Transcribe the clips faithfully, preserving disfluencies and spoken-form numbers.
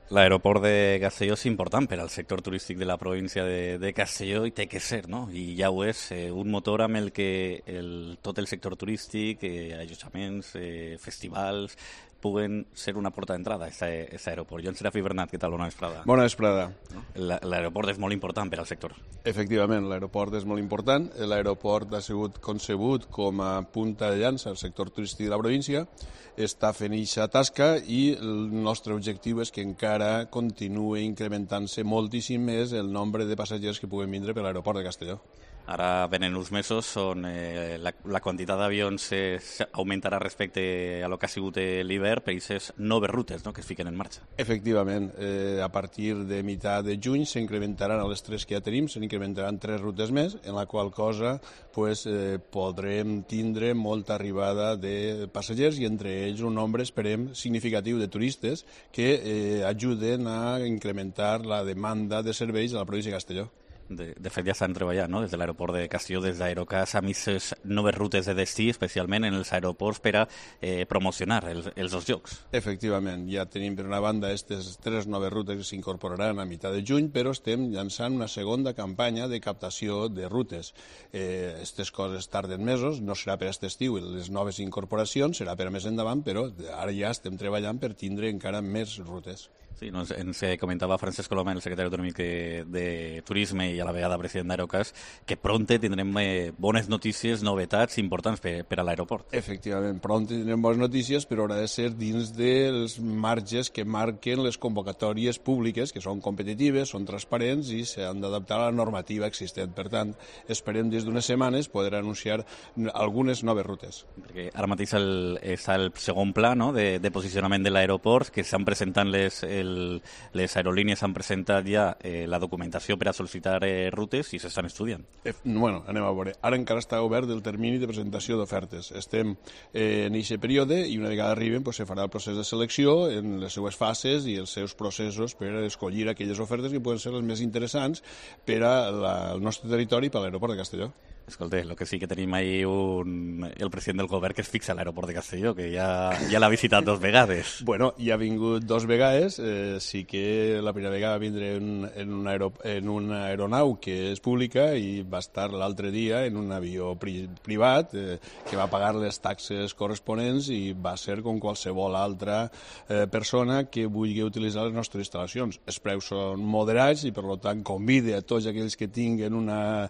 L'aeroport de Castelló és important per al sector turístic de la província de, de Castelló i té que ser, no? I ja ho és, eh, un motor amb el que el, tot el sector turístic, eh, allotjaments, eh, festivals, puguen ser una porta d'entrada a aquest aeroport. Joan Serafí Bernat, què tal? Bona vesprada. Bona vesprada. La- L'aeroport és molt important per al sector. Efectivament, l'aeroport és molt important. L'aeroport ha sigut concebut com a punta de llança al sector turístic de la província, està fent eixa tasca i el nostre objectiu és que encara continuï incrementant-se moltíssim més el nombre de passatgers que puguen vindre per l'aeroport de Castelló. Ara venen uns mesos on eh, la, la quantitat d'avions eh, augmentarà respecte a lo que ha sigut eh, l'hivern per aquestes noves rutes, no?, que es fiquen en marxa. Efectivament, eh, a partir de meitat de juny s'incrementaran a les tres que ja tenim, s'incrementaran tres rutes més, en la qual cosa pues, eh, podrem tindre molta arribada de passatgers i entre ells un nombre, esperem, significatiu de turistes que eh, ajuden a incrementar la demanda de serveis a la província de Castelló. De, de fet, ja estan treballant, no?, des de l'aeroport de Castelló, des d'Aerocas, amb aquestes noves rutes de destí, especialment en els aeroports per a eh, promocionar els, els dos llocs. Efectivament, ja tenim per una banda aquestes tres noves rutes que s'incorporaran a meitat de juny, però estem llançant una segona campanya de captació de rutes. Aquestes eh, coses tarden mesos, no serà per aquest estiu les noves incorporacions, serà per a més endavant, però ara ja estem treballant per tindre encara més rutes. Sí, no, ens eh, comentava Francesc Coloma, el secretari autonòmic de, de Turisme i a la vegada president d'Aerocas, que pronte tindrem eh, bones notícies, novetats importants per, per a l'aeroport. Efectivament, pronte tindrem bones notícies, però haurà de ser dins dels marges que marquen les convocatòries públiques, que són competitives, són transparents i s'han d'adaptar a la normativa existent. Per tant, esperem des d'unes setmanes poder anunciar algunes noves rutes. Perquè ara mateix el, està el segon pla, no?, de, de posicionament de l'aeroport, que estan presentant les... El, les aerolínies han presentat ja eh, la documentació per a sol·licitar eh, rutes i s'estan estudiant. Eh, bueno, anem a veure. Ara encara està obert el termini de presentació d'ofertes. Estem eh, en aquest període i una vegada arriben pues, se farà el procés de selecció en les seues fases i els seus processos per a escollir aquelles ofertes que poden ser les més interessants per al nostre territori i per a l'aeroport de Castelló. Escolta, el que sí que tenim ahir un, el president del govern que es fixa a l'aeroport de Castelló, que ja, ja l'ha visitat dos vegades. Bueno, ja ha vingut dos vegades, eh, sí que la primera vegada va vindre en, en, un aero, en una aeronau que és pública i va estar l'altre dia en un avió pri, privat eh, que va pagar les taxes corresponents i va ser com qualsevol altra eh, persona que vulgui utilitzar les nostres instal·lacions. Els preus són moderats i per tant convide a tots aquells que tinguen una,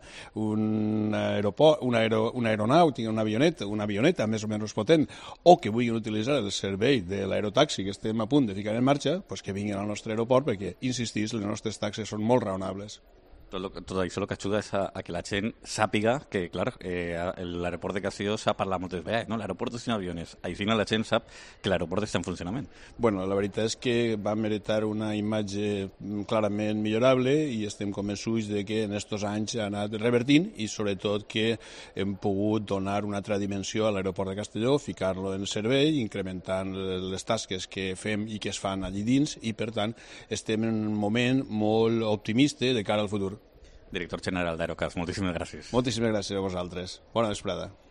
una aeroport, una, aero, una aeronau, tinguin una avioneta, una avioneta més o menys potent, o que vulguin utilitzar el servei de l'aerotaxi que estem a punt de ficar en marxa, pues que vinguin al nostre aeroport perquè, insistís, les nostres taxes són molt raonables. Tot, lo, tot això el que ajuda és a, a que la gent sàpiga que, clar, eh, l'aeroport de Castelló s'ha parlat moltes vegades, no? L'aeroport és sin aviones. Així la gent sap que l'aeroport està en funcionament. Bueno, la veritat és que va meritar una imatge clarament millorable i estem convençuts de que en aquests anys ha anat revertint i sobretot que hem pogut donar una altra dimensió a l'aeroport de Castelló, ficar-lo en servei, incrementant les tasques que fem i que es fan allí dins i, per tant, estem en un moment molt optimista de cara al futur. Director general d'Aerocas, moltíssimes gràcies. Moltíssimes gràcies a vosaltres. Bona vesprada.